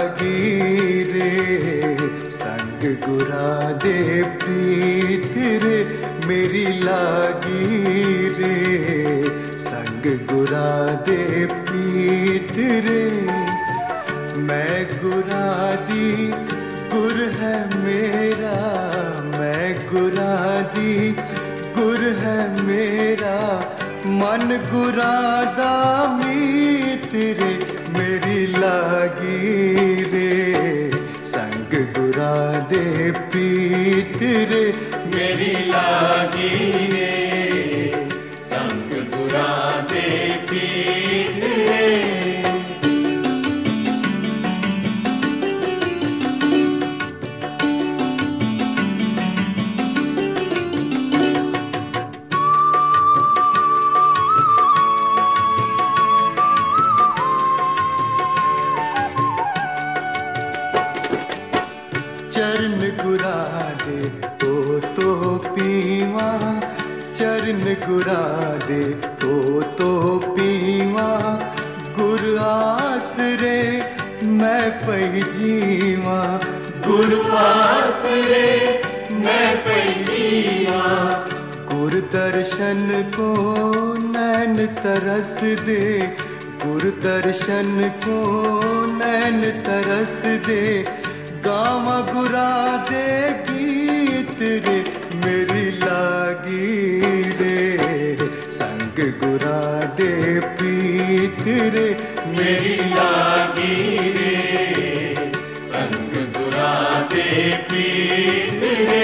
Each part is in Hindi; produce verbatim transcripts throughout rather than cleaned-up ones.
लागी रे संग गुरा दे प्रीत रे मेरी लागी रे संग गुरा दे प्रीत रे। मैं गुरा दी गुर है मेरा, मैं गुरा दी गुर है मेरा, मन गुरा दा मीत रे मेरी लागी रे संग गुरा दे प्रीत रे मेरी लागी रे संग गुरा दे प्रीत रे। चरण गुरा दे तो तो पीवा, चरण गुरा दे तो तो पीवा, गुर आसरे मैं पई जीवा, गुर आसरे मैं पई जीवा। गुर दर्शन को नैन तरस दे, गुर दर्शन को नैन तरस दे, गावा गुरा दे गीत रे मेरी लागी रे संग गुरा दे प्रीत रे मेरी लागी रे संग गुरा दे प्रीत रे।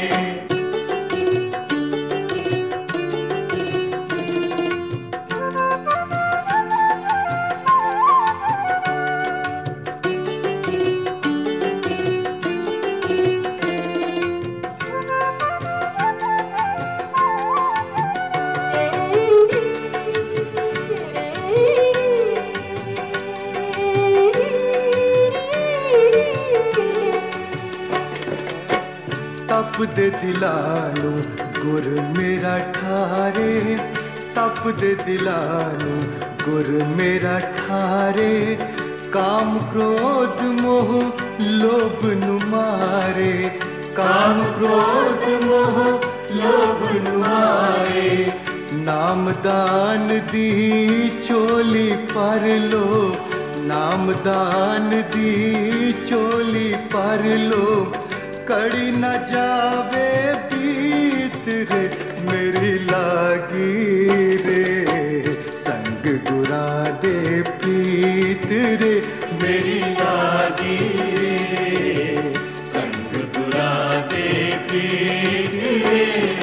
तप दे दिलानू गुर मेरा ठारे, तप दे दिलानू गुर मेरा ठारे, काम क्रोध मोह लोभ नु मारे, काम क्रोध मोह लोभ नु मारे। नाम दान दी चोली पर लो, नाम दान दी चोली पर लो, कड़ी न जावे बीत रे मेरी लागी रे संग गुरा दे प्रीत रे मेरी लागी रे संग गुरा दे प्रीत रे।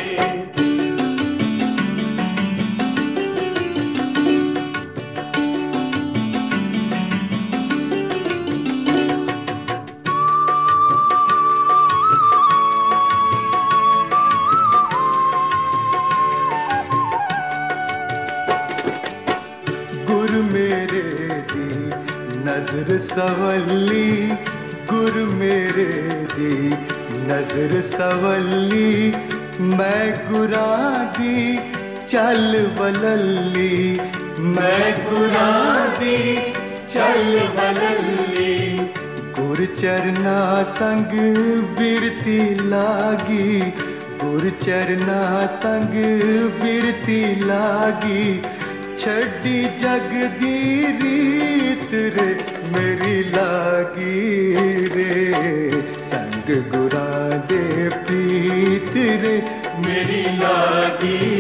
गुर मेरे दी नजर सवली, गुर मेरे दी नजर सवली, मैं गुरा दी चल बलली, मैं गुरा दी चल बलली। गुर चरना संग बिरती लागी, गुर चरना संग बिरती लागी, छड़ी जग दी रीत रे मेरी लागी रे संग गुरा दे प्रीत रे मेरी लागी